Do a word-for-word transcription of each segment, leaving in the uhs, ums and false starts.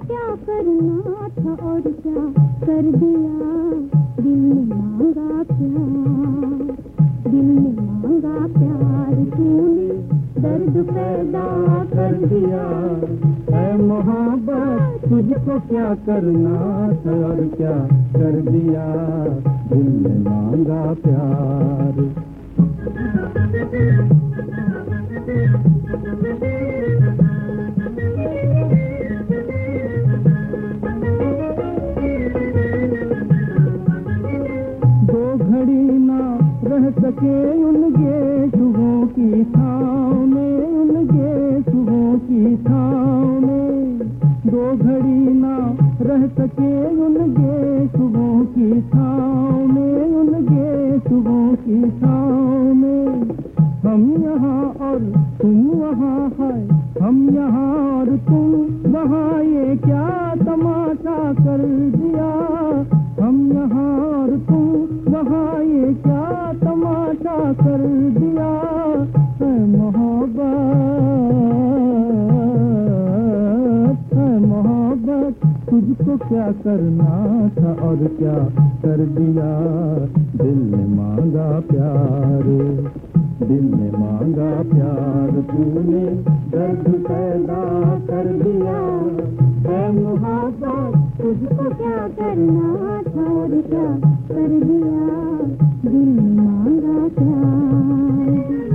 क्या करना था और क्या कर दिया। दिल ने मांगा प्यार, दिल ने मांगा प्यार, तूने दर्द पैदा कर दिया। है मोहब्बत तुझको क्या करना था और क्या कर दिया। दिल ने मांगा प्यार। दो घड़ी ना रह सके उनके सुबह की छाँव में, उनके सुबह की छाँव में। दो घड़ी ना रह सके उनके सुबह की छाँव में, उनके सुबह की छाँव में। हम यहाँ और तुम वहाँ है, हम यहाँ और तुम वहाँ, ये क्या तमाशा कर दिया। हम यहाँ और तुम वहाँ, ये क्या तमाशा कर दिया। है मोहब्बत, है मोहब्बत तुझको क्या करना था और क्या कर दिया। दिल ने मांगा प्यार, दिल ने मांगा प्यार, तूने दर्द पैदा कर दिया। है मोहब्बत तुझको क्या करना था और क्या कर दिया। दिल ने मांगा प्यार।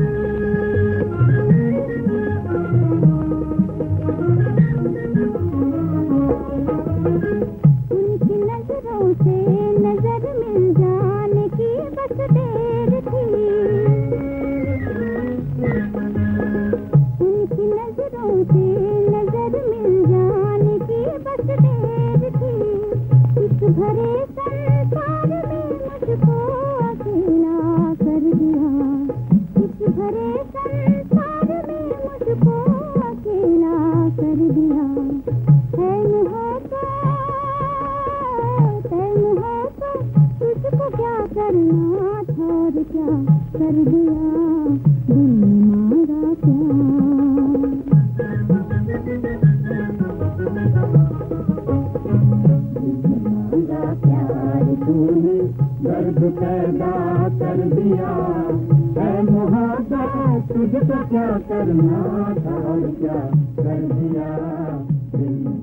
उनकी नजरों से नजर मिल जाने की बस देर थी। उनकी नजरों से नजर मिल जाने की बस देर थी। इस भरे संसार में मुझको अकेला कर दिया। इस भरे संसार में मुझको अकेला कर दिया। है मोहब्बत, है मोहब्बत तुझको क्या करना था और क्या कर दिया। दिल ने मांगा प्यार, मांगा प्यार, तूने दर्द पैदा कर दिया। है मोहब्बत तुझको क्या करना था और क्या कर दिया। दिल